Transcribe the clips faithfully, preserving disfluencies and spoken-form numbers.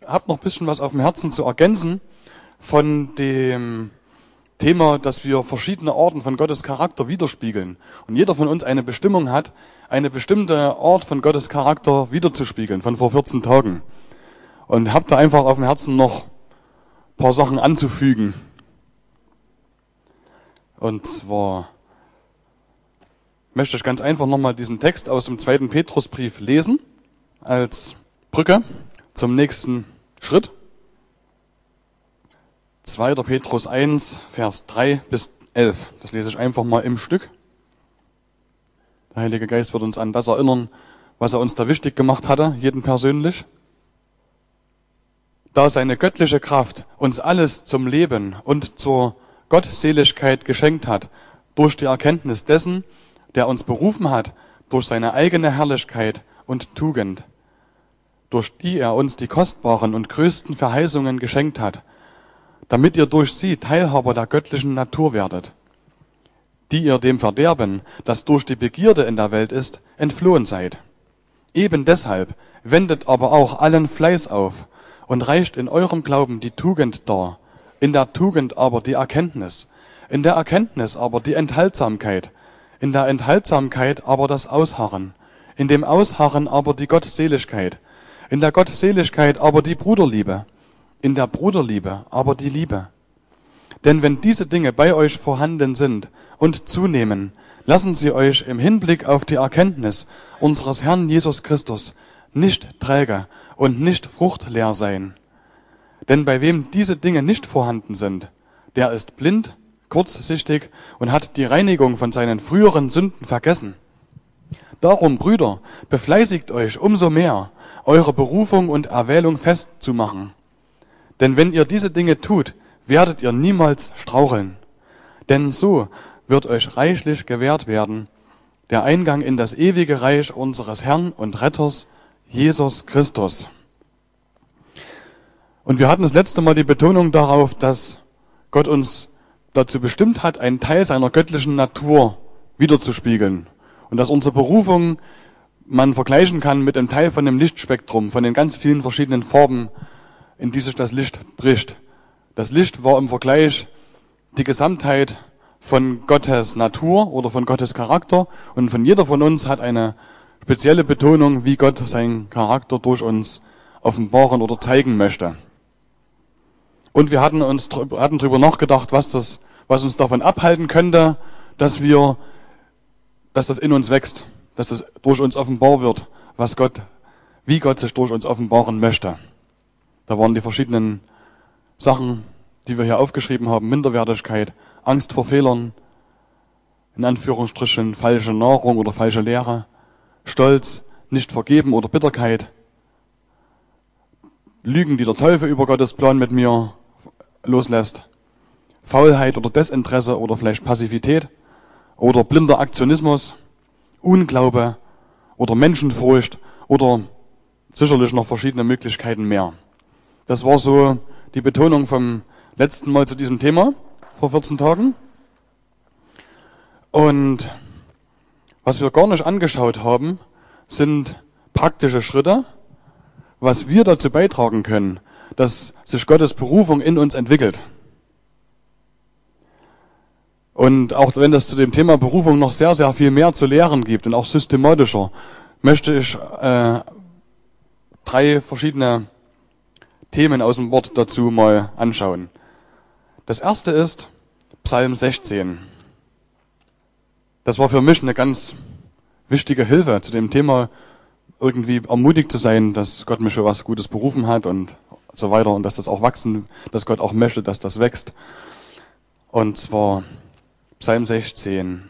habe noch ein bisschen was auf dem Herzen zu ergänzen von dem Thema, dass wir verschiedene Arten von Gottes Charakter widerspiegeln. Und jeder von uns eine Bestimmung hat, eine bestimmte Art von Gottes Charakter widerzuspiegeln, von vor vierzehn Tagen. Und habe da einfach auf dem Herzen noch ein paar Sachen anzufügen. Und zwar möchte ich ganz einfach nochmal diesen Text aus dem zweiten Petrusbrief lesen, als Brücke zum nächsten Schritt. zweiter Petrus eins, Vers drei bis elf. Das lese ich einfach mal im Stück. Der Heilige Geist wird uns an das erinnern, was er uns da wichtig gemacht hatte, jeden persönlich. Da seine göttliche Kraft uns alles zum Leben und zur Gottseligkeit geschenkt hat, durch die Erkenntnis dessen, der uns berufen hat, durch seine eigene Herrlichkeit und Tugend, durch die er uns die kostbaren und größten Verheißungen geschenkt hat, damit ihr durch sie Teilhaber der göttlichen Natur werdet, die ihr dem Verderben, das durch die Begierde in der Welt ist, entflohen seid. Eben deshalb wendet aber auch allen Fleiß auf und reicht in eurem Glauben die Tugend dar, in der Tugend aber die Erkenntnis, in der Erkenntnis aber die Enthaltsamkeit, in der Enthaltsamkeit aber das Ausharren, in dem Ausharren aber die Gottseligkeit, in der Gottseligkeit aber die Bruderliebe, in der Bruderliebe aber die Liebe. Denn wenn diese Dinge bei euch vorhanden sind und zunehmen, lassen sie euch im Hinblick auf die Erkenntnis unseres Herrn Jesus Christus nicht träge und nicht fruchtleer sein. Denn bei wem diese Dinge nicht vorhanden sind, der ist blind, kurzsichtig und hat die Reinigung von seinen früheren Sünden vergessen. Darum, Brüder, befleißigt euch umso mehr, eure Berufung und Erwählung festzumachen. Denn wenn ihr diese Dinge tut, werdet ihr niemals straucheln. Denn so wird euch reichlich gewährt werden der Eingang in das ewige Reich unseres Herrn und Retters, Jesus Christus. Und wir hatten das letzte Mal die Betonung darauf, dass Gott uns dazu bestimmt hat, einen Teil seiner göttlichen Natur wiederzuspiegeln. Und dass unsere Berufung man vergleichen kann mit einem Teil von dem Lichtspektrum, von den ganz vielen verschiedenen Farben, in die sich das Licht bricht. Das Licht war im Vergleich die Gesamtheit von Gottes Natur oder von Gottes Charakter, und von jeder von uns hat eine spezielle Betonung, wie Gott seinen Charakter durch uns offenbaren oder zeigen möchte. Und wir hatten uns hatten darüber nachgedacht, was das, was uns davon abhalten könnte, dass wir, dass das in uns wächst, dass das durch uns offenbar wird, was Gott, wie Gott sich durch uns offenbaren möchte. Da waren die verschiedenen Sachen, die wir hier aufgeschrieben haben: Minderwertigkeit, Angst vor Fehlern, in Anführungsstrichen falsche Nahrung oder falsche Lehre, Stolz, nicht vergeben oder Bitterkeit, Lügen, die der Teufel über Gottes Plan mit mir loslässt, Faulheit oder Desinteresse oder vielleicht Passivität oder blinder Aktionismus, Unglaube oder Menschenfurcht oder sicherlich noch verschiedene Möglichkeiten mehr. Das war so die Betonung vom letzten Mal zu diesem Thema vor vierzehn Tagen. Und was wir gar nicht angeschaut haben, sind praktische Schritte, was wir dazu beitragen können, dass sich Gottes Berufung in uns entwickelt. Und auch wenn es zu dem Thema Berufung noch sehr, sehr viel mehr zu lehren gibt und auch systematischer, möchte ich äh, drei verschiedene Themen aus dem Wort dazu mal anschauen. Das erste ist Psalm sechzehn. Das war für mich eine ganz wichtige Hilfe zu dem Thema, irgendwie ermutigt zu sein, dass Gott mich für was Gutes berufen hat und so weiter, und dass das auch wachsen, dass Gott auch möchte, dass das wächst. Und zwar Psalm sechzehn.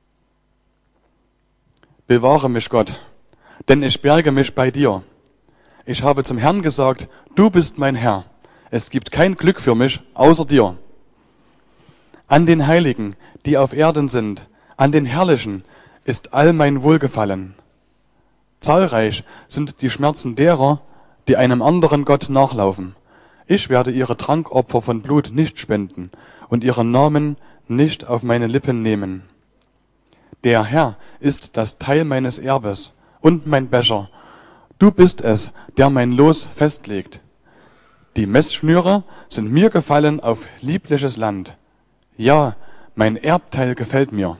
Bewahre mich, Gott, denn ich berge mich bei dir. Ich habe zum Herrn gesagt, du bist mein Herr. Es gibt kein Glück für mich außer dir. An den Heiligen, die auf Erden sind, an den Herrlichen ist all mein Wohlgefallen. Zahlreich sind die Schmerzen derer, die einem anderen Gott nachlaufen. Ich werde ihre Trankopfer von Blut nicht spenden und ihren Namen nicht auf meine Lippen nehmen. Der Herr ist das Teil meines Erbes und mein Becher. Du bist es, der mein Los festlegt. Die Messschnüre sind mir gefallen auf liebliches Land. Ja, mein Erbteil gefällt mir.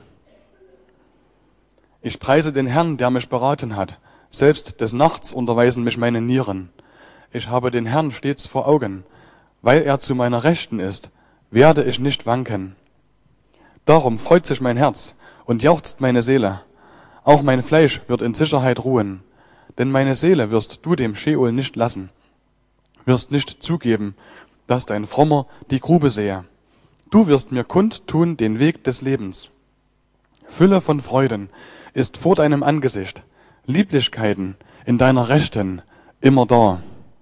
Ich preise den Herrn, der mich beraten hat. Selbst des Nachts unterweisen mich meine Nieren. Ich habe den Herrn stets vor Augen. Weil er zu meiner Rechten ist, werde ich nicht wanken. Darum freut sich mein Herz und jauchzt meine Seele. Auch mein Fleisch wird in Sicherheit ruhen. Denn meine Seele wirst du dem Scheol nicht lassen. Wirst nicht zugeben, dass dein Frommer die Grube sehe. Du wirst mir kundtun den Weg des Lebens. Fülle von Freuden ist vor deinem Angesicht, Lieblichkeiten in deiner Rechten immer da.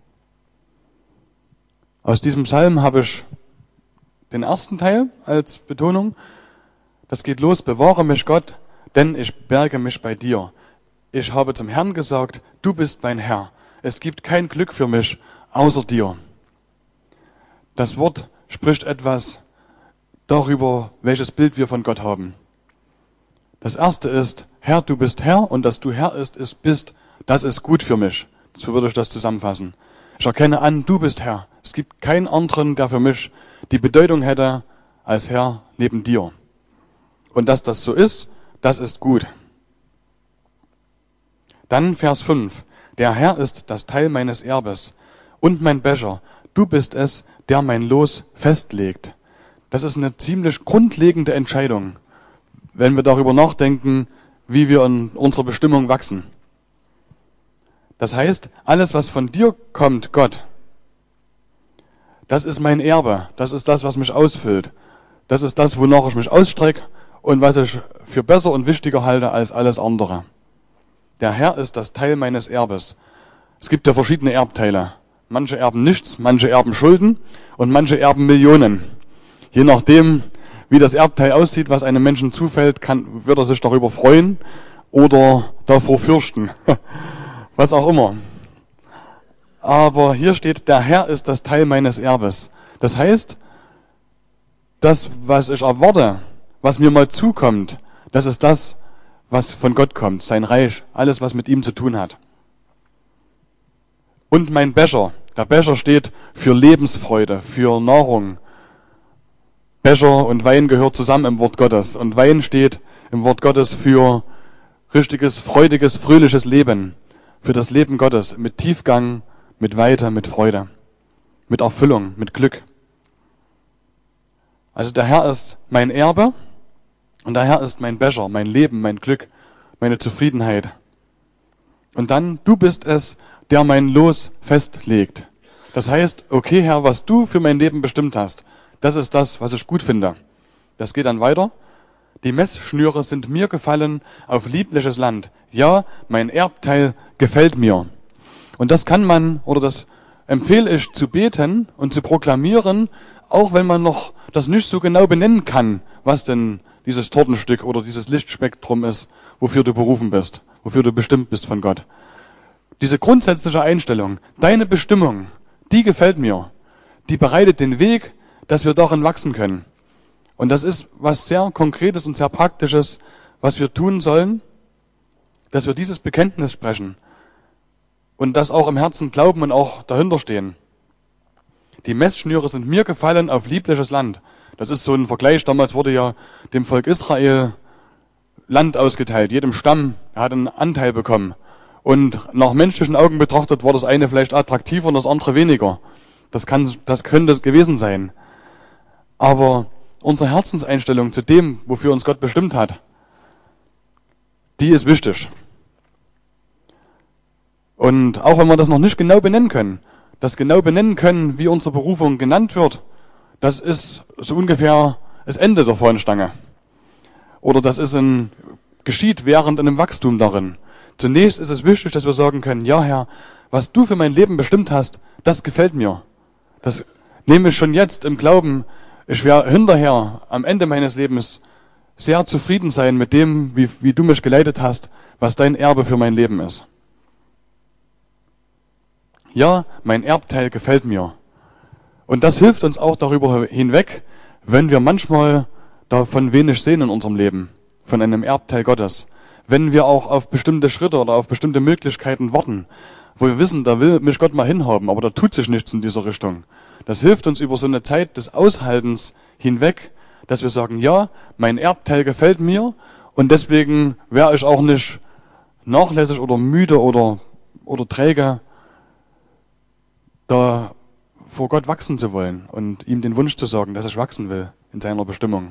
Aus diesem Psalm habe ich den ersten Teil als Betonung. Das geht los: Bewahre mich, Gott, denn ich berge mich bei dir. Ich habe zum Herrn gesagt, du bist mein Herr. Es gibt kein Glück für mich außer dir. Das Wort spricht etwas darüber, welches Bild wir von Gott haben. Das erste ist, Herr, du bist Herr, und dass du Herr ist, ist bist, das ist gut für mich. So würde ich das zusammenfassen. Ich erkenne an, du bist Herr. Es gibt keinen anderen, der für mich die Bedeutung hätte als Herr neben dir. Und dass das so ist, das ist gut. Dann Vers fünf. Der Herr ist das Teil meines Erbes und mein Becher. Du bist es, der mein Los festlegt. Das ist eine ziemlich grundlegende Entscheidung, wenn wir darüber nachdenken, wie wir in unserer Bestimmung wachsen. Das heißt, alles, was von dir kommt, Gott, das ist mein Erbe. Das ist das, was mich ausfüllt. Das ist das, wonach ich mich ausstrecke und was ich für besser und wichtiger halte als alles andere. Der Herr ist das Teil meines Erbes. Es gibt ja verschiedene Erbteile. Manche erben nichts, manche erben Schulden und manche erben Millionen. Je nachdem, wie das Erbteil aussieht, was einem Menschen zufällt, kann, wird er sich darüber freuen oder davor fürchten. Was auch immer. Aber hier steht, der Herr ist das Teil meines Erbes. Das heißt, das, was ich erwarte, was mir mal zukommt, das ist das, was von Gott kommt, sein Reich, alles, was mit ihm zu tun hat. Und mein Becher. Der Becher steht für Lebensfreude, für Nahrung. Becher und Wein gehört zusammen im Wort Gottes. Und Wein steht im Wort Gottes für richtiges, freudiges, fröhliches Leben. Für das Leben Gottes mit Tiefgang, mit Weite, mit Freude, mit Erfüllung, mit Glück. Also der Herr ist mein Erbe und der Herr ist mein Becher, mein Leben, mein Glück, meine Zufriedenheit. Und dann, du bist es, der mein Los festlegt. Das heißt, okay Herr, was du für mein Leben bestimmt hast, das ist das, was ich gut finde. Das geht dann weiter. Die Messschnüre sind mir gefallen auf liebliches Land. Ja, mein Erbteil gefällt mir. Und das kann man, oder das empfehle ich zu beten und zu proklamieren, auch wenn man noch das nicht so genau benennen kann, was denn dieses Tortenstück oder dieses Lichtspektrum ist, wofür du berufen bist, wofür du bestimmt bist von Gott. Diese grundsätzliche Einstellung, deine Bestimmung, die gefällt mir. Die bereitet den Weg, dass wir darin wachsen können. Und das ist was sehr Konkretes und sehr Praktisches, was wir tun sollen, dass wir dieses Bekenntnis sprechen und das auch im Herzen glauben und auch dahinter stehen. Die Messschnüre sind mir gefallen auf liebliches Land. Das ist so ein Vergleich. Damals wurde ja dem Volk Israel Land ausgeteilt. Jedem Stamm hat einen Anteil bekommen. Und nach menschlichen Augen betrachtet war das eine vielleicht attraktiver und das andere weniger. Das kann, das könnte es gewesen sein. Aber unsere Herzenseinstellung zu dem, wofür uns Gott bestimmt hat, die ist wichtig. Und auch wenn wir das noch nicht genau benennen können, das genau benennen können, wie unsere Berufung genannt wird, das ist so ungefähr das Ende der Fahnenstange. Oder das ist ein, geschieht während einem Wachstum darin. Zunächst ist es wichtig, dass wir sagen können, ja Herr, was du für mein Leben bestimmt hast, das gefällt mir. Das nehme ich schon jetzt im Glauben. Ich werde hinterher, am Ende meines Lebens, sehr zufrieden sein mit dem, wie, wie du mich geleitet hast, was dein Erbe für mein Leben ist. Ja, mein Erbteil gefällt mir. Und das hilft uns auch darüber hinweg, wenn wir manchmal davon wenig sehen in unserem Leben, von einem Erbteil Gottes. Wenn wir auch auf bestimmte Schritte oder auf bestimmte Möglichkeiten warten, wo wir wissen, da will mich Gott mal hinhaben, aber da tut sich nichts in dieser Richtung. Das hilft uns über so eine Zeit des Aushaltens hinweg, dass wir sagen, ja, mein Erbteil gefällt mir und deswegen wäre ich auch nicht nachlässig oder müde oder, oder träge, da vor Gott wachsen zu wollen und ihm den Wunsch zu sagen, dass ich wachsen will in seiner Bestimmung.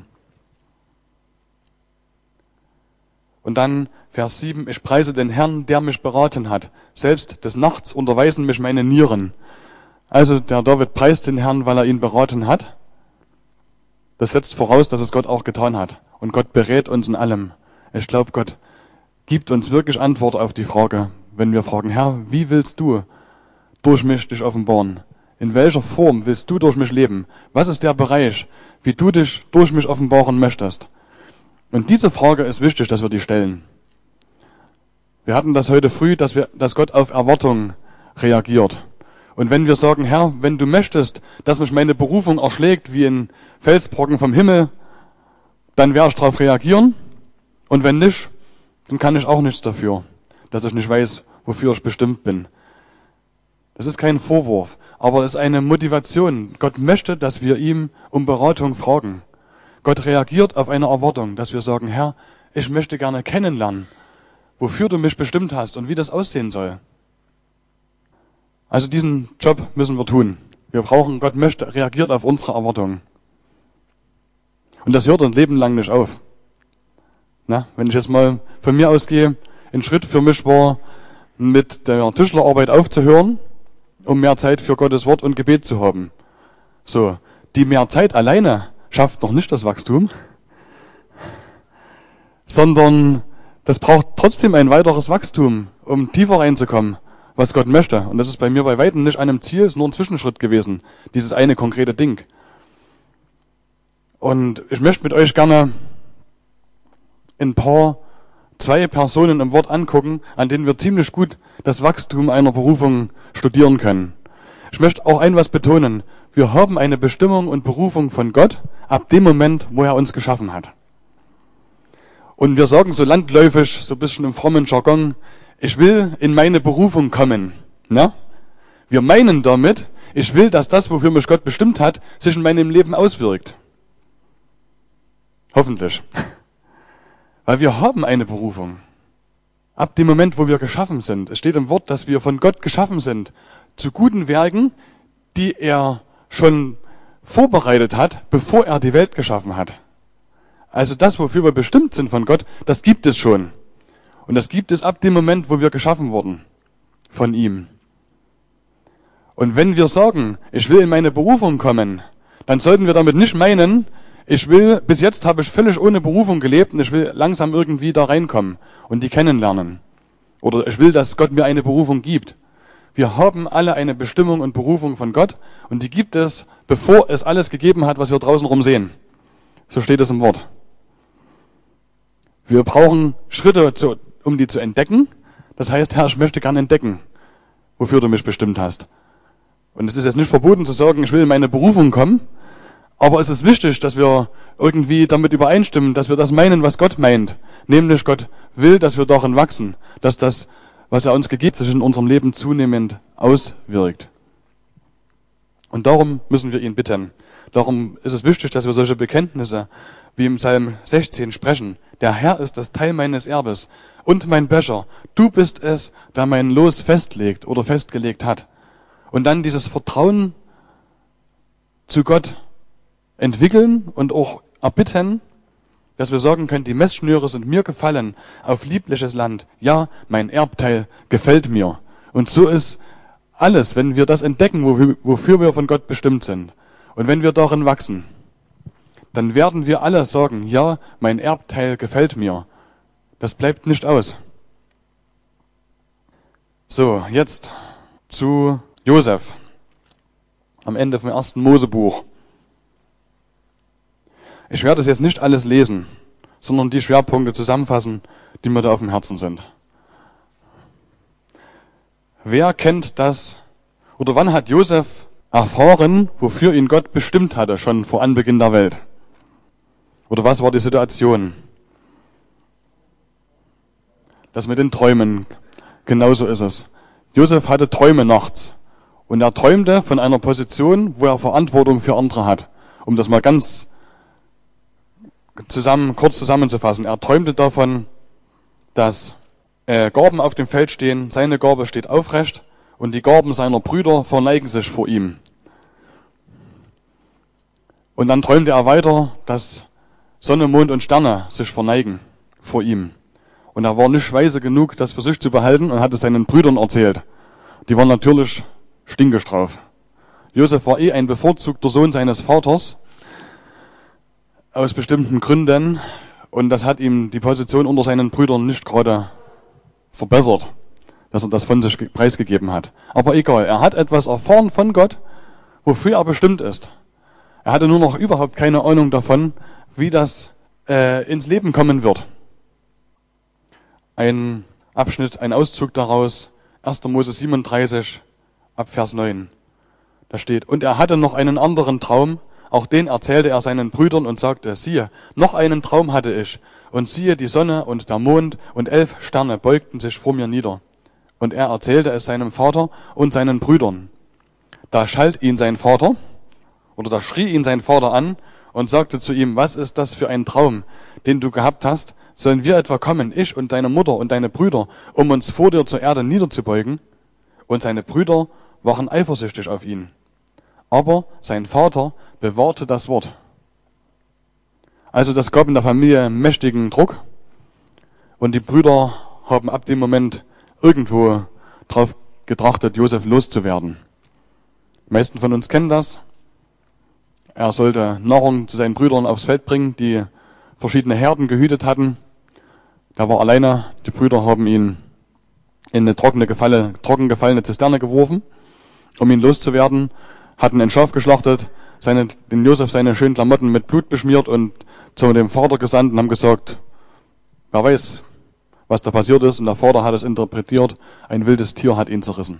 Und dann Vers sieben, ich preise den Herrn, der mich beraten hat. Selbst des Nachts unterweisen mich meine Nieren. Also der David preist den Herrn, weil er ihn beraten hat. Das setzt voraus, dass es Gott auch getan hat. Und Gott berät uns in allem. Ich glaube, Gott gibt uns wirklich Antwort auf die Frage, wenn wir fragen, Herr, wie willst du durch mich dich offenbaren? In welcher Form willst du durch mich leben? Was ist der Bereich, wie du dich durch mich offenbaren möchtest? Und diese Frage ist wichtig, dass wir die stellen. Wir hatten das heute früh, dass wir, dass Gott auf Erwartung reagiert. Und wenn wir sagen, Herr, wenn du möchtest, dass mich meine Berufung erschlägt wie ein Felsbrocken vom Himmel, dann werde ich darauf reagieren. Und wenn nicht, dann kann ich auch nichts dafür, dass ich nicht weiß, wofür ich bestimmt bin. Das ist kein Vorwurf, aber es ist eine Motivation. Gott möchte, dass wir ihm um Beratung fragen. Gott reagiert auf eine Erwartung, dass wir sagen, Herr, ich möchte gerne kennenlernen, wofür du mich bestimmt hast und wie das aussehen soll. Also diesen Job müssen wir tun. Wir brauchen, Gott möchte, reagiert auf unsere Erwartungen. Und das hört ein Leben lang nicht auf. Na, wenn ich jetzt mal von mir ausgehe, ein Schritt für mich war, mit der Tischlerarbeit aufzuhören, um mehr Zeit für Gottes Wort und Gebet zu haben. So, die mehr Zeit alleine schafft noch nicht das Wachstum, sondern das braucht trotzdem ein weiteres Wachstum, um tiefer reinzukommen, was Gott möchte. Und das ist bei mir bei weitem nicht an einem Ziel, ist nur ein Zwischenschritt gewesen, dieses eine konkrete Ding. Und ich möchte mit euch gerne ein paar, zwei Personen im Wort angucken, an denen wir ziemlich gut das Wachstum einer Berufung studieren können. Ich möchte auch ein was betonen. Wir haben eine Bestimmung und Berufung von Gott ab dem Moment, wo er uns geschaffen hat. Und wir sagen so landläufig, so ein bisschen im frommen Jargon, ich will in meine Berufung kommen. Ne? Wir meinen damit, ich will, dass das, wofür mich Gott bestimmt hat, sich in meinem Leben auswirkt. Hoffentlich. Weil wir haben eine Berufung. Ab dem Moment, wo wir geschaffen sind. Es steht im Wort, dass wir von Gott geschaffen sind. Zu guten Werken, die er schon vorbereitet hat, bevor er die Welt geschaffen hat. Also das, wofür wir bestimmt sind von Gott, das gibt es schon. Und das gibt es ab dem Moment, wo wir geschaffen wurden von ihm. Und wenn wir sagen, ich will in meine Berufung kommen, dann sollten wir damit nicht meinen, ich will, bis jetzt habe ich völlig ohne Berufung gelebt und ich will langsam irgendwie da reinkommen und die kennenlernen. Oder ich will, dass Gott mir eine Berufung gibt. Wir haben alle eine Bestimmung und Berufung von Gott und die gibt es, bevor es alles gegeben hat, was wir draußen rum sehen. So steht es im Wort. Wir brauchen Schritte, zu, um die zu entdecken. Das heißt, Herr, ich möchte gerne entdecken, wofür du mich bestimmt hast. Und es ist jetzt nicht verboten zu sagen, ich will in meine Berufung kommen, aber es ist wichtig, dass wir irgendwie damit übereinstimmen, dass wir das meinen, was Gott meint. Nämlich Gott will, dass wir darin wachsen, dass das, was er uns gegeben hat, sich in unserem Leben zunehmend auswirkt. Und darum müssen wir ihn bitten. Darum ist es wichtig, dass wir solche Bekenntnisse wie im Psalm sechzehn sprechen. Der Herr ist das Teil meines Erbes und mein Becher. Du bist es, der mein Los festlegt oder festgelegt hat. Und dann dieses Vertrauen zu Gott entwickeln und auch erbitten, dass wir sagen können, die Messschnüre sind mir gefallen auf liebliches Land. Ja, mein Erbteil gefällt mir. Und so ist alles, wenn wir das entdecken, wofür wir von Gott bestimmt sind. Und wenn wir darin wachsen, dann werden wir alle sagen, ja, mein Erbteil gefällt mir. Das bleibt nicht aus. So, jetzt zu Josef. Am Ende vom ersten Mosebuch. Ich werde es jetzt nicht alles lesen, sondern die Schwerpunkte zusammenfassen, die mir da auf dem Herzen sind. Wer kennt das, oder wann hat Josef erfahren, wofür ihn Gott bestimmt hatte, schon vor Anbeginn der Welt? Oder was war die Situation? Das mit den Träumen, genauso ist es. Josef hatte Träume nachts. Und er träumte von einer Position, wo er Verantwortung für andere hat. Um das mal ganz zusammen, kurz zusammenzufassen. Er träumte davon, dass äh, Garben auf dem Feld stehen, seine Garbe steht aufrecht und die Garben seiner Brüder verneigen sich vor ihm. Und dann träumte er weiter, dass Sonne, Mond und Sterne sich verneigen vor ihm. Und er war nicht weise genug, das für sich zu behalten und hat es seinen Brüdern erzählt. Die waren natürlich stinkig drauf. Josef war eh ein bevorzugter Sohn seines Vaters, aus bestimmten Gründen. Und das hat ihm die Position unter seinen Brüdern nicht gerade verbessert, dass er das von sich preisgegeben hat. Aber egal, er hat etwas erfahren von Gott, wofür er bestimmt ist. Er hatte nur noch überhaupt keine Ahnung davon, wie das äh, ins Leben kommen wird. Ein Abschnitt, ein Auszug daraus, erster Mose siebenunddreißig, ab Vers neun. Da steht, und er hatte noch einen anderen Traum, auch den erzählte er seinen Brüdern und sagte, siehe, noch einen Traum hatte ich, und siehe, die Sonne und der Mond und elf Sterne beugten sich vor mir nieder. Und er erzählte es seinem Vater und seinen Brüdern. Da schalt ihn sein Vater, oder da schrie ihn sein Vater an und sagte zu ihm, was ist das für ein Traum, den du gehabt hast? Sollen wir etwa kommen, ich und deine Mutter und deine Brüder, um uns vor dir zur Erde niederzubeugen? Und seine Brüder waren eifersüchtig auf ihn. Aber sein Vater bewahrte das Wort. Also das gab in der Familie mächtigen Druck und die Brüder haben ab dem Moment irgendwo drauf getrachtet, Josef loszuwerden. Die meisten von uns kennen das. Er sollte Nahrung zu seinen Brüdern aufs Feld bringen, die verschiedene Herden gehütet hatten. Er war alleine, die Brüder haben ihn in eine trockene gefalle, trocken gefallene Zisterne geworfen, um ihn loszuwerden, hatten ein Schaf geschlachtet, seine, den Josef seine schönen Klamotten mit Blut beschmiert und zu dem Vater gesandt und haben gesagt, wer weiß, was da passiert ist. Und der Vater hat es interpretiert, ein wildes Tier hat ihn zerrissen.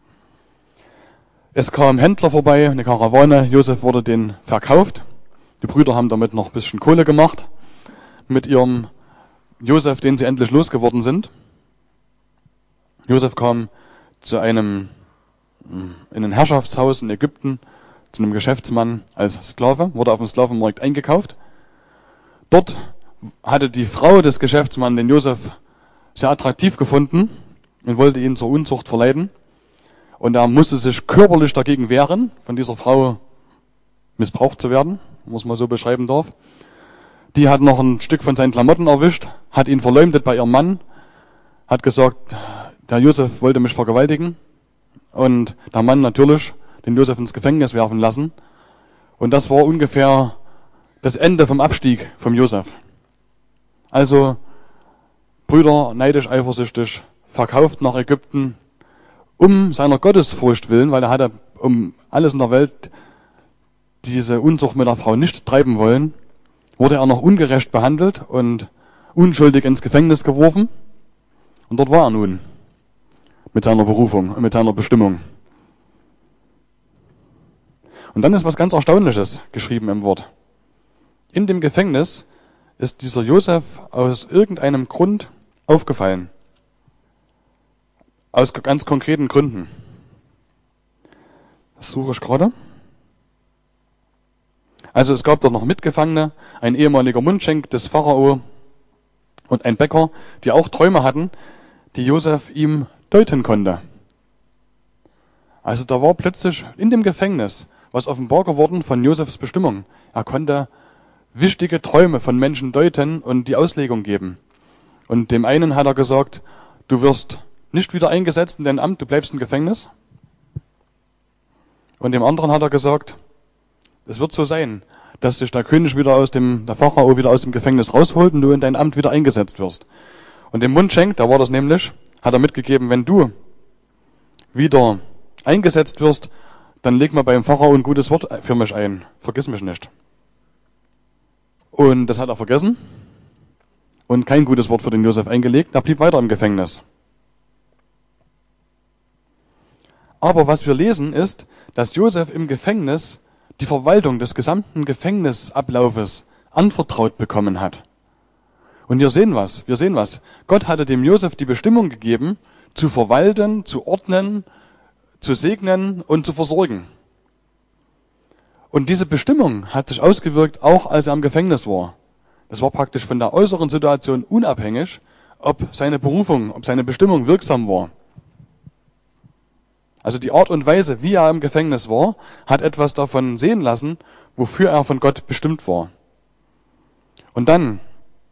Es kam Händler vorbei, eine Karawane, Josef wurde denen verkauft. Die Brüder haben damit noch ein bisschen Kohle gemacht mit ihrem Josef, den sie endlich losgeworden sind. Josef kam zu einem in ein Herrschaftshaus in Ägypten, zu einem Geschäftsmann als Sklave, wurde auf dem Sklavenmarkt eingekauft. Dort hatte die Frau des Geschäftsmanns den Josef sehr attraktiv gefunden und wollte ihn zur Unzucht verleiten. Und er musste sich körperlich dagegen wehren, von dieser Frau missbraucht zu werden, muss man so beschreiben darf. Die hat noch ein Stück von seinen Klamotten erwischt, hat ihn verleumdet bei ihrem Mann, hat gesagt, der Josef wollte mich vergewaltigen. Und der Mann natürlich den Josef ins Gefängnis werfen lassen. Und das war ungefähr das Ende vom Abstieg vom Josef. Also Brüder, neidisch, eifersüchtig, verkauft nach Ägypten, um seiner Gottesfurcht willen, weil er hatte um alles in der Welt diese Unzucht mit der Frau nicht treiben wollen, wurde er noch ungerecht behandelt und unschuldig ins Gefängnis geworfen. Und dort war er nun. Mit seiner Berufung und mit seiner Bestimmung. Und dann ist was ganz Erstaunliches geschrieben im Wort. In dem Gefängnis ist dieser Josef aus irgendeinem Grund aufgefallen. Aus ganz konkreten Gründen. Das suche ich gerade. Also es gab dort noch Mitgefangene, ein ehemaliger Mundschenk des Pharao und ein Bäcker, die auch Träume hatten, die Josef ihm deuten konnte. Also da war plötzlich in dem Gefängnis was offenbar geworden von Josefs Bestimmung. Er konnte wichtige Träume von Menschen deuten und die Auslegung geben. Und dem einen hat er gesagt, du wirst nicht wieder eingesetzt in dein Amt, du bleibst im Gefängnis. Und dem anderen hat er gesagt, es wird so sein, dass sich der König wieder aus dem, der Pharao wieder aus dem Gefängnis rausholt und du in dein Amt wieder eingesetzt wirst. Und dem Mundschenk, da war das nämlich, hat er mitgegeben, wenn du wieder eingesetzt wirst, dann leg mal beim Pharao ein gutes Wort für mich ein. Vergiss mich nicht. Und das hat er vergessen und kein gutes Wort für den Josef eingelegt. Er blieb weiter im Gefängnis. Aber was wir lesen ist, dass Josef im Gefängnis die Verwaltung des gesamten Gefängnisablaufes anvertraut bekommen hat. Und wir sehen was, wir sehen was. Gott hatte dem Josef die Bestimmung gegeben, zu verwalten, zu ordnen, zu segnen und zu versorgen. Und diese Bestimmung hat sich ausgewirkt, auch als er im Gefängnis war. Das war praktisch von der äußeren Situation unabhängig, ob seine Berufung, ob seine Bestimmung wirksam war. Also die Art und Weise, wie er im Gefängnis war, hat etwas davon sehen lassen, wofür er von Gott bestimmt war. Und dann,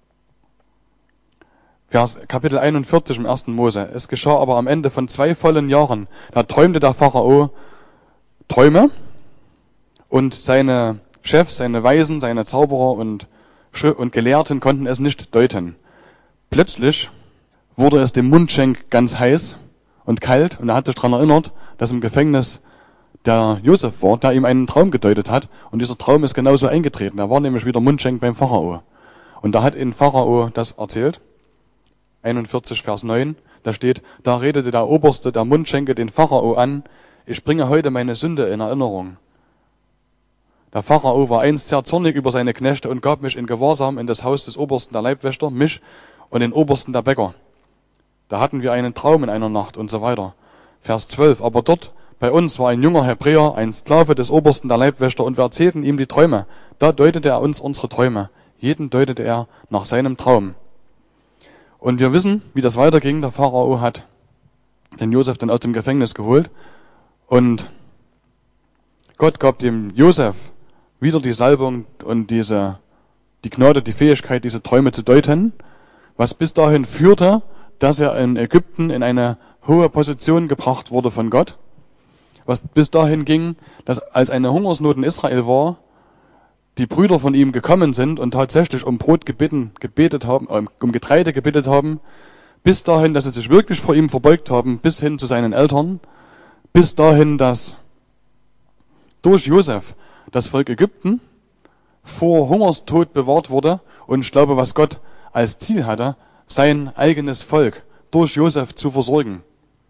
Vers, Kapitel einundvierzig im ersten Mose. Es geschah aber am Ende von zwei vollen Jahren, da träumte der Pharao Träume und seine Chefs, seine Weisen, seine Zauberer und, und Gelehrten konnten es nicht deuten. Plötzlich wurde es dem Mundschenk ganz heiß und kalt und er hat sich daran erinnert, dass im Gefängnis der Josef war, der ihm einen Traum gedeutet hat und dieser Traum ist genauso eingetreten. Er war nämlich wieder Mundschenk beim Pharao. Und da hat ihn Pharao das erzählt. einundvierzig, Vers neun, da steht, da redete der Oberste der Mundschenke den Pharao an, ich bringe heute meine Sünde in Erinnerung. Der Pharao war einst sehr zornig über seine Knechte und gab mich in Gewahrsam in das Haus des Obersten der Leibwächter, mich und den Obersten der Bäcker. Da hatten wir einen Traum in einer Nacht und so weiter. Vers zwölf, aber dort bei uns war ein junger Hebräer, ein Sklave des Obersten der Leibwächter und wir erzählten ihm die Träume. Da deutete er uns unsere Träume. Jeden deutete er nach seinem Traum. Und wir wissen, wie das weiterging. Der Pharao hat den Josef dann aus dem Gefängnis geholt und Gott gab dem Josef wieder die Salbung und diese, die Gnade, die Fähigkeit, diese Träume zu deuten, was bis dahin führte, dass er in Ägypten in eine hohe Position gebracht wurde von Gott, was bis dahin ging, dass als eine Hungersnot in Israel war, die Brüder von ihm gekommen sind und tatsächlich um Brot gebeten, gebetet haben, um Getreide gebetet haben, bis dahin, dass sie sich wirklich vor ihm verbeugt haben, bis hin zu seinen Eltern, bis dahin, dass durch Josef das Volk Ägypten vor Hungerstod bewahrt wurde und ich glaube, was Gott als Ziel hatte, sein eigenes Volk durch Josef zu versorgen.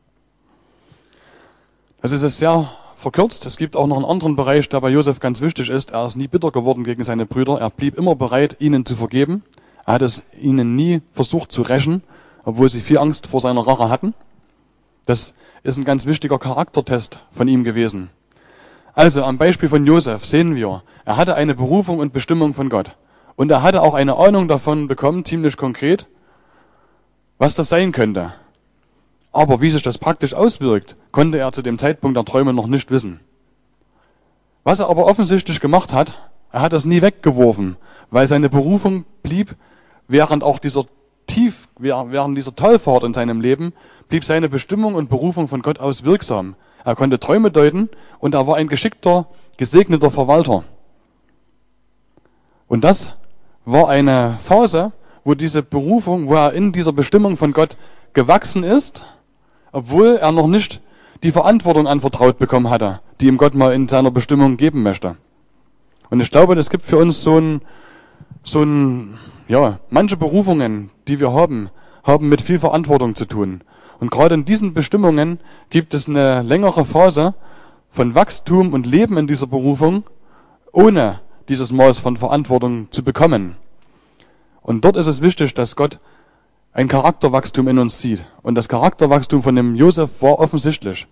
Das ist es sehr verkürzt. Es gibt auch noch einen anderen Bereich, der bei Josef ganz wichtig ist. Er ist nie bitter geworden gegen seine Brüder. Er blieb immer bereit, ihnen zu vergeben. Er hat es ihnen nie versucht zu rächen, obwohl sie viel Angst vor seiner Rache hatten. Das ist ein ganz wichtiger Charaktertest von ihm gewesen. Also am Beispiel von Josef sehen wir, er hatte eine Berufung und Bestimmung von Gott. Und er hatte auch eine Ahnung davon bekommen, ziemlich konkret, was das sein könnte. Aber wie sich das praktisch auswirkt, konnte er zu dem Zeitpunkt der Träume noch nicht wissen. Was er aber offensichtlich gemacht hat, er hat es nie weggeworfen, weil seine Berufung blieb, während auch dieser Tief, während dieser Talfahrt in seinem Leben, blieb seine Bestimmung und Berufung von Gott aus wirksam. Er konnte Träume deuten und er war ein geschickter, gesegneter Verwalter. Und das war eine Phase, wo diese Berufung, wo er in dieser Bestimmung von Gott gewachsen ist, obwohl er noch nicht die Verantwortung anvertraut bekommen hatte, die ihm Gott mal in seiner Bestimmung geben möchte. Und ich glaube, es gibt für uns so ein, so ein, ja, manche Berufungen, die wir haben, haben mit viel Verantwortung zu tun. Und gerade in diesen Bestimmungen gibt es eine längere Phase von Wachstum und Leben in dieser Berufung, ohne dieses Maß von Verantwortung zu bekommen. Und dort ist es wichtig, dass Gott ein Charakterwachstum in uns sieht. Und das Charakterwachstum von dem Josef war offensichtlich.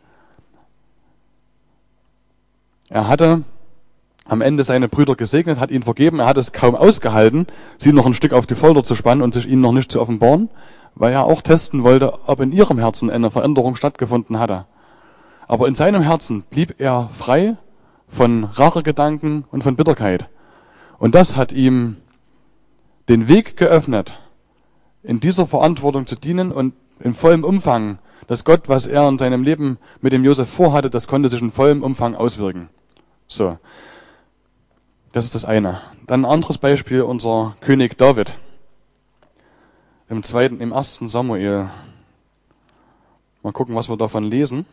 Er hatte am Ende seine Brüder gesegnet, hat ihn vergeben, er hat es kaum ausgehalten, sie noch ein Stück auf die Folter zu spannen und sich ihnen noch nicht zu offenbaren, weil er auch testen wollte, ob in ihrem Herzen eine Veränderung stattgefunden hatte. Aber in seinem Herzen blieb er frei von Rachegedanken und von Bitterkeit. Und das hat ihm den Weg geöffnet, in dieser Verantwortung zu dienen und in vollem Umfang, dass Gott, was er in seinem Leben mit dem Josef vorhatte, das konnte sich in vollem Umfang auswirken. So, das ist das eine. Dann ein anderes Beispiel, unser König David. Im zweiten, im ersten Samuel. Mal gucken, was wir davon lesen.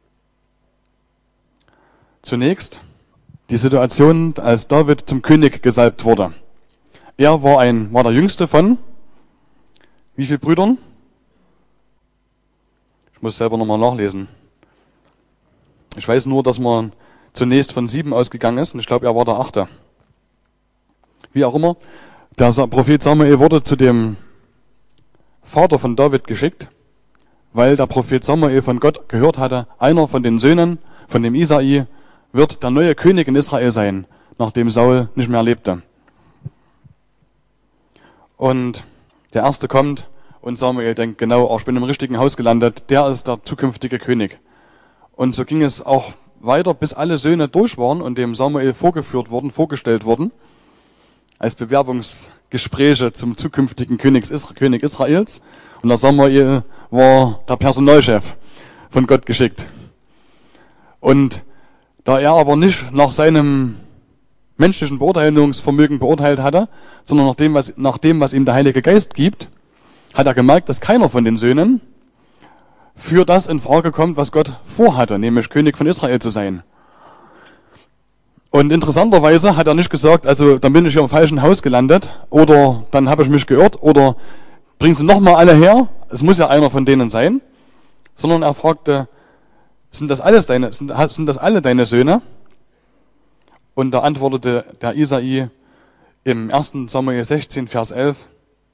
Zunächst die Situation, als David zum König gesalbt wurde. Er war ein, war der jüngste von wie viele Brüdern? Ich muss selber nochmal nachlesen. Ich weiß nur, dass man zunächst von sieben ausgegangen ist und ich glaube, er war der achte. Wie auch immer, der Prophet Samuel wurde zu dem Vater von David geschickt, weil der Prophet Samuel von Gott gehört hatte, einer von den Söhnen von dem Isai wird der neue König in Israel sein, nachdem Saul nicht mehr lebte. Und der Erste kommt und Samuel denkt, genau, oh, ich bin im richtigen Haus gelandet, der ist der zukünftige König. Und so ging es auch weiter, bis alle Söhne durch waren und dem Samuel vorgeführt wurden, vorgestellt wurden, als Bewerbungsgespräche zum zukünftigen König Israels. Und der Samuel war der Personalchef, von Gott geschickt. Und da er aber nicht nach seinem menschlichen Beurteilungsvermögen beurteilt hatte, sondern nach dem, was, nach dem, was ihm der Heilige Geist gibt, hat er gemerkt, dass keiner von den Söhnen für das in Frage kommt, was Gott vorhatte, nämlich König von Israel zu sein. Und interessanterweise hat er nicht gesagt, also dann bin ich hier im falschen Haus gelandet oder dann habe ich mich geirrt oder bringen Sie nochmal alle her, es muss ja einer von denen sein, sondern er fragte, sind das alles deine, sind, sind das alle deine Söhne? Und da antwortete der Isai im ersten Samuel sechzehn, Vers elf,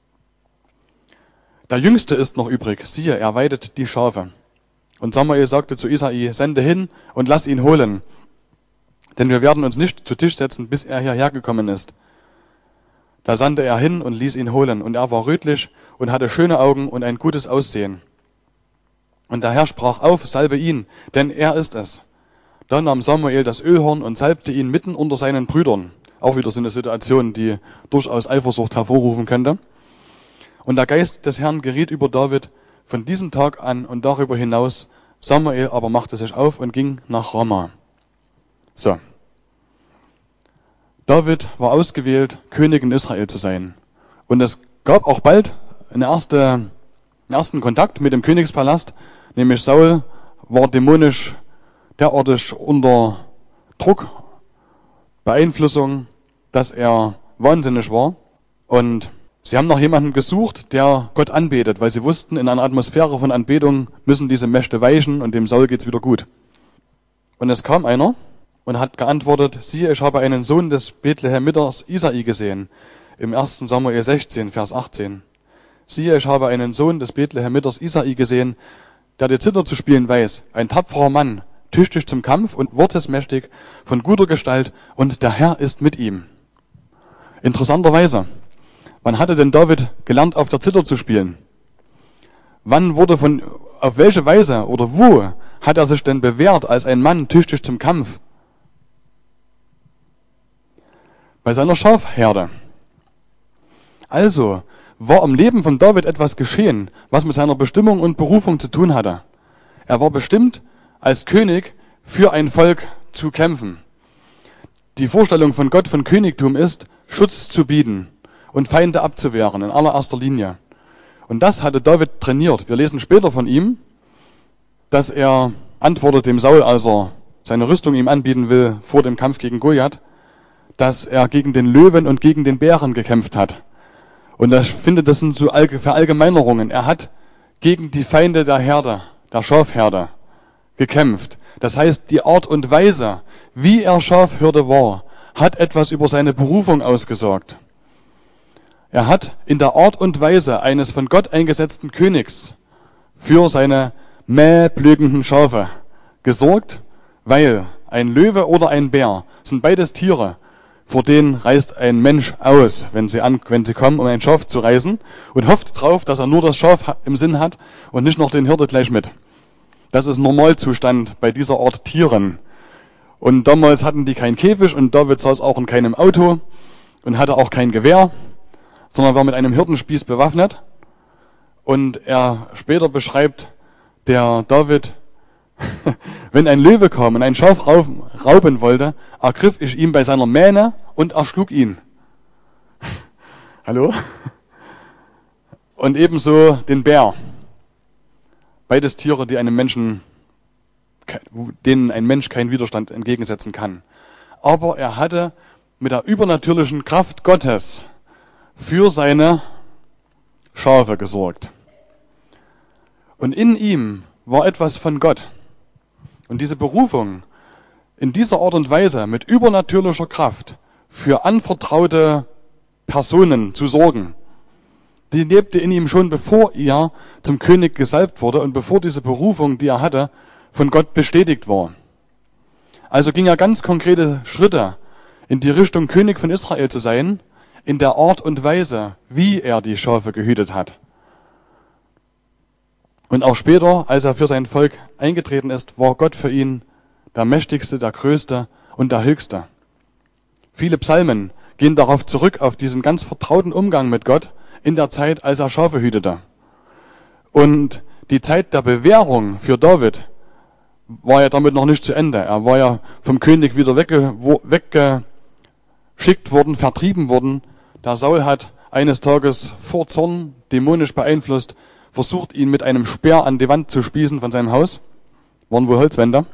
der Jüngste ist noch übrig, siehe, er weidet die Schafe. Und Samuel sagte zu Isai, sende hin und lass ihn holen, denn wir werden uns nicht zu Tisch setzen, bis er hierher gekommen ist. Da sandte er hin und ließ ihn holen, und er war rötlich und hatte schöne Augen und ein gutes Aussehen. Und der Herr sprach auf, salbe ihn, denn er ist es. Dann nahm Samuel das Ölhorn und salbte ihn mitten unter seinen Brüdern. Auch wieder so eine Situation, die durchaus Eifersucht hervorrufen könnte. Und der Geist des Herrn geriet über David von diesem Tag an und darüber hinaus. Samuel aber machte sich auf und ging nach Rama. So. David war ausgewählt, König in Israel zu sein. Und es gab auch bald eine erste, einen ersten Kontakt mit dem Königspalast, nämlich Saul war dämonisch derartig unter Druck, Beeinflussung, dass er wahnsinnig war. Und sie haben nach jemandem gesucht, der Gott anbetet, weil sie wussten, in einer Atmosphäre von Anbetung müssen diese Mächte weichen und dem Saul geht's wieder gut. Und es kam einer und hat geantwortet, siehe, ich habe einen Sohn des Bethlehemitters Isai gesehen, im ersten Samuel sechzehn, Vers achtzehn. Siehe, ich habe einen Sohn des Bethlehemitters Isai gesehen, der die Zither zu spielen weiß, ein tapferer Mann, tüchtig zum Kampf und wortesmächtig, von guter Gestalt, und der Herr ist mit ihm. Interessanterweise, wann hatte denn David gelernt, auf der Zither zu spielen? Wann wurde von, auf welche Weise oder wo hat er sich denn bewährt als ein Mann tüchtig zum Kampf? Bei seiner Schafherde. Also war im Leben von David etwas geschehen, was mit seiner Bestimmung und Berufung zu tun hatte. Er war bestimmt, als König für ein Volk zu kämpfen. Die Vorstellung von Gott von Königtum ist, Schutz zu bieten und Feinde abzuwehren, in allererster Linie. Und das hatte David trainiert. Wir lesen später von ihm, dass er antwortet dem Saul, als er seine Rüstung ihm anbieten will vor dem Kampf gegen Goliath, dass er gegen den Löwen und gegen den Bären gekämpft hat. Und ich finde, das sind so Verallgemeinerungen. Er hat gegen die Feinde der Herde, der Schafherde, gekämpft. Das heißt, die Art und Weise, wie er Schafhirte war, hat etwas über seine Berufung ausgesagt. Er hat in der Art und Weise eines von Gott eingesetzten Königs für seine mähblökenden Schafe gesorgt, weil ein Löwe oder ein Bär sind beides Tiere, vor denen reißt ein Mensch aus, wenn sie, an, wenn sie kommen, um ein Schaf zu reißen, und hofft drauf, dass er nur das Schaf im Sinn hat und nicht noch den Hirte gleich mit. Das ist Normalzustand bei dieser Art Tieren. Und damals hatten die keinen Käfig und David saß auch in keinem Auto und hatte auch kein Gewehr, sondern war mit einem Hirtenspieß bewaffnet. Und er später beschreibt der David, wenn ein Löwe kam und ein Schaf rauben wollte, ergriff ich ihn bei seiner Mähne und erschlug ihn. Hallo? Und ebenso den Bär. Beides Tiere, die einem Menschen, denen ein Mensch keinen Widerstand entgegensetzen kann. Aber er hatte mit der übernatürlichen Kraft Gottes für seine Schafe gesorgt. Und in ihm war etwas von Gott. Und diese Berufung, in dieser Art und Weise mit übernatürlicher Kraft für anvertraute Personen zu sorgen, Die lebte in ihm schon, bevor er zum König gesalbt wurde und bevor diese Berufung, die er hatte, von Gott bestätigt war. Also ging er ganz konkrete Schritte in die Richtung, König von Israel zu sein, in der Art und Weise, wie er die Schafe gehütet hat. Und auch später, als er für sein Volk eingetreten ist, war Gott für ihn der Mächtigste, der Größte und der Höchste. Viele Psalmen gehen darauf zurück, auf diesen ganz vertrauten Umgang mit Gott in der Zeit, als er Schafe hütete. Und die Zeit der Bewährung für David war ja damit noch nicht zu Ende. Er war ja vom König wieder wegge, weggeschickt worden, vertrieben worden. Der Saul hat eines Tages vor Zorn, dämonisch beeinflusst, versucht, ihn mit einem Speer an die Wand zu spießen von seinem Haus. Waren wohl Holzwände.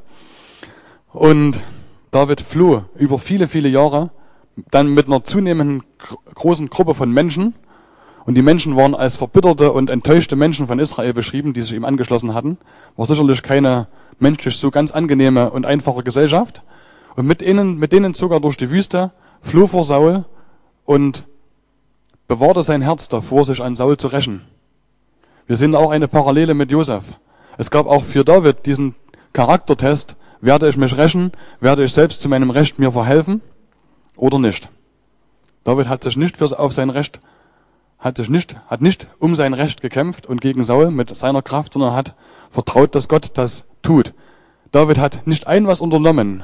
Und David floh über viele, viele Jahre, dann mit einer zunehmenden großen Gruppe von Menschen. Und die Menschen waren als verbitterte und enttäuschte Menschen von Israel beschrieben, die sich ihm angeschlossen hatten. War sicherlich keine menschlich so ganz angenehme und einfache Gesellschaft. Und mit ihnen, mit denen zog er durch die Wüste, floh vor Saul und bewahrte sein Herz davor, sich an Saul zu rächen. Wir sehen auch eine Parallele mit Josef. Es gab auch für David diesen Charaktertest: Werde ich mich rächen? Werde ich selbst zu meinem Recht mir verhelfen? Oder nicht? David hat sich nicht für, auf sein Recht, hat sich nicht, hat nicht um sein Recht gekämpft und gegen Saul mit seiner Kraft, sondern hat vertraut, dass Gott das tut. David hat nicht ein was unternommen,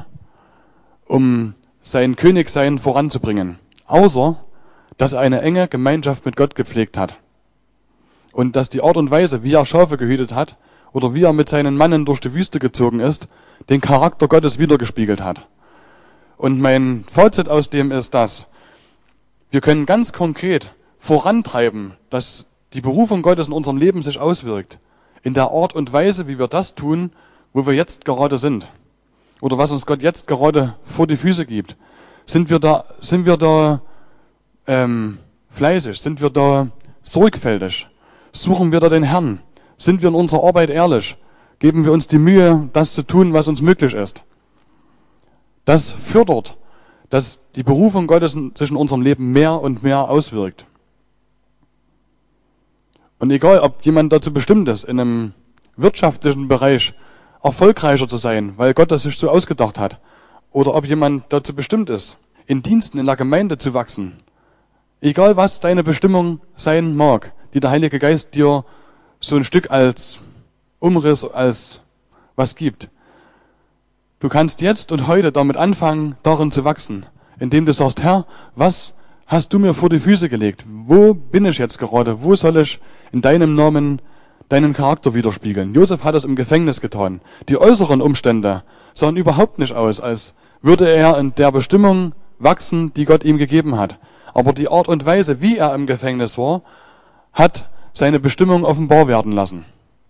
um sein Königsein voranzubringen, außer dass er eine enge Gemeinschaft mit Gott gepflegt hat. Und dass die Art und Weise, wie er Schafe gehütet hat oder wie er mit seinen Mannen durch die Wüste gezogen ist, den Charakter Gottes wiedergespiegelt hat. Und mein Fazit aus dem ist das: Wir können ganz konkret vorantreiben, dass die Berufung Gottes in unserem Leben sich auswirkt, in der Art und Weise, wie wir das tun, wo wir jetzt gerade sind. Oder was uns Gott jetzt gerade vor die Füße gibt. Sind wir da, sind wir da ähm, fleißig? Sind wir da sorgfältig? Suchen wir da den Herrn? Sind wir in unserer Arbeit ehrlich? Geben wir uns die Mühe, das zu tun, was uns möglich ist? Das fördert, dass die Berufung Gottes sich in unserem Leben mehr und mehr auswirkt. Und egal, ob jemand dazu bestimmt ist, in einem wirtschaftlichen Bereich erfolgreicher zu sein, weil Gott das sich so ausgedacht hat, oder ob jemand dazu bestimmt ist, in Diensten in der Gemeinde zu wachsen, egal was deine Bestimmung sein mag, die der Heilige Geist dir so ein Stück als Umriss, als was gibt. Du kannst jetzt und heute damit anfangen, darin zu wachsen, indem du sagst: Herr, was hast du mir vor die Füße gelegt? Wo bin ich jetzt gerade? Wo soll ich in deinem Namen deinen Charakter widerspiegeln? Josef hat es im Gefängnis getan. Die äußeren Umstände sahen überhaupt nicht aus, als würde er in der Bestimmung wachsen, die Gott ihm gegeben hat. Aber die Art und Weise, wie er im Gefängnis war, hat seine Bestimmung offenbar werden lassen.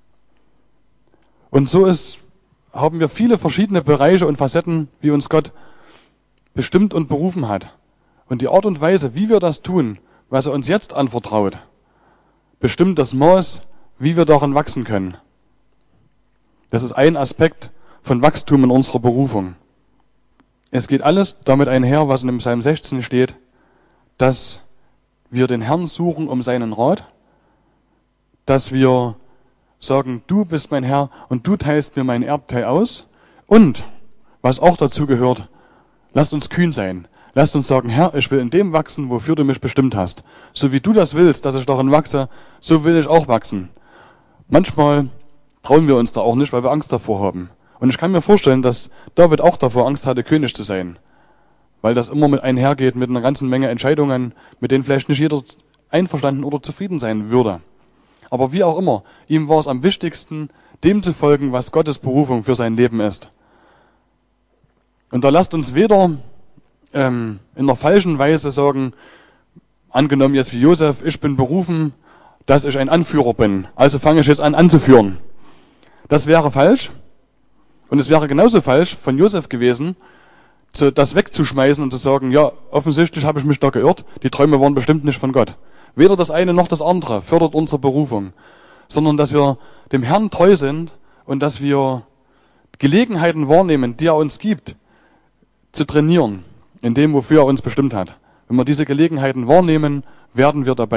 Und so ist, haben wir viele verschiedene Bereiche und Facetten, wie uns Gott bestimmt und berufen hat. Und die Art und Weise, wie wir das tun, was er uns jetzt anvertraut, bestimmt das Maß, wie wir darin wachsen können. Das ist ein Aspekt von Wachstum in unserer Berufung. Es geht alles damit einher, was in dem Psalm sechzehn steht, dass wir den Herrn suchen um seinen Rat, dass wir sagen: Du bist mein Herr und du teilst mir mein Erbteil aus. Und, was auch dazu gehört, lasst uns kühn sein. Lasst uns sagen: Herr, ich will in dem wachsen, wofür du mich bestimmt hast. So wie du das willst, dass ich darin wachse, so will ich auch wachsen. Manchmal trauen wir uns da auch nicht, weil wir Angst davor haben. Und ich kann mir vorstellen, dass David auch davor Angst hatte, König zu sein. Weil das immer mit einhergeht mit einer ganzen Menge Entscheidungen, mit denen vielleicht nicht jeder einverstanden oder zufrieden sein würde. Aber wie auch immer, ihm war es am wichtigsten, dem zu folgen, was Gottes Berufung für sein Leben ist. Und da lasst uns weder ähm, in der falschen Weise sagen, angenommen jetzt wie Josef: Ich bin berufen, dass ich ein Anführer bin, also fange ich jetzt an anzuführen. Das wäre falsch. Und es wäre genauso falsch von Josef gewesen, das wegzuschmeißen und zu sagen: Ja, offensichtlich habe ich mich da geirrt, die Träume waren bestimmt nicht von Gott. Weder das eine noch das andere fördert unsere Berufung, sondern dass wir dem Herrn treu sind und dass wir Gelegenheiten wahrnehmen, die er uns gibt, zu trainieren, in dem, wofür er uns bestimmt hat. Wenn wir diese Gelegenheiten wahrnehmen, werden wir dabei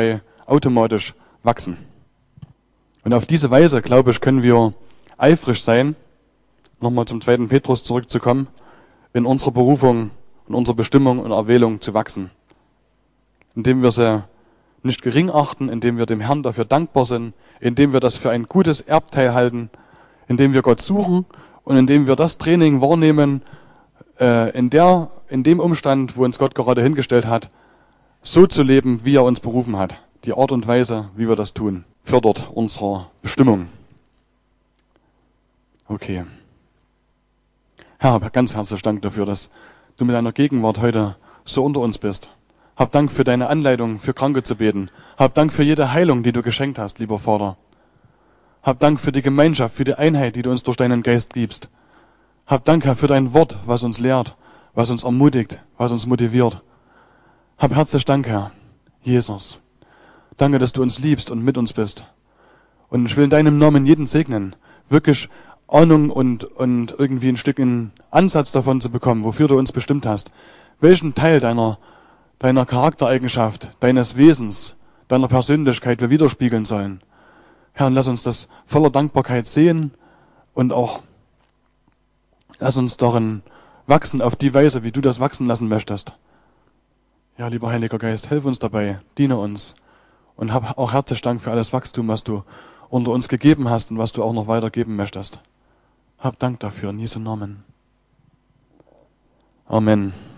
automatisch wachsen. Und auf diese Weise, glaube ich, können wir eifrig sein, nochmal zum zweiten Petrus zurückzukommen, in unserer Berufung, in unserer Bestimmung und Erwählung zu wachsen. Indem wir sie nicht gering achten, indem wir dem Herrn dafür dankbar sind, indem wir das für ein gutes Erbteil halten, indem wir Gott suchen und indem wir das Training wahrnehmen, äh, in, der, in dem Umstand, wo uns Gott gerade hingestellt hat, so zu leben, wie er uns berufen hat. Die Art und Weise, wie wir das tun, fördert unsere Bestimmung. Okay. Herr, ganz herzlichen Dank dafür, dass du mit deiner Gegenwart heute so unter uns bist. Hab Dank für deine Anleitung, für Kranke zu beten. Hab Dank für jede Heilung, die du geschenkt hast, lieber Vater. Hab Dank für die Gemeinschaft, für die Einheit, die du uns durch deinen Geist gibst. Hab Dank, Herr, für dein Wort, was uns lehrt, was uns ermutigt, was uns motiviert. Hab herzlich Dank, Herr, Jesus. Danke, dass du uns liebst und mit uns bist. Und ich will in deinem Namen jeden segnen, wirklich Ahnung und, und irgendwie ein Stück einen Ansatz davon zu bekommen, wofür du uns bestimmt hast. Welchen Teil deiner, deiner Charaktereigenschaft, deines Wesens, deiner Persönlichkeit wir widerspiegeln sollen. Herr, und lass uns das voller Dankbarkeit sehen und auch lass uns darin wachsen auf die Weise, wie du das wachsen lassen möchtest. Ja, lieber Heiliger Geist, hilf uns dabei, diene uns und hab auch herzlich Dank für alles Wachstum, was du unter uns gegeben hast und was du auch noch weitergeben möchtest. Hab Dank dafür in Jesu Namen. Amen.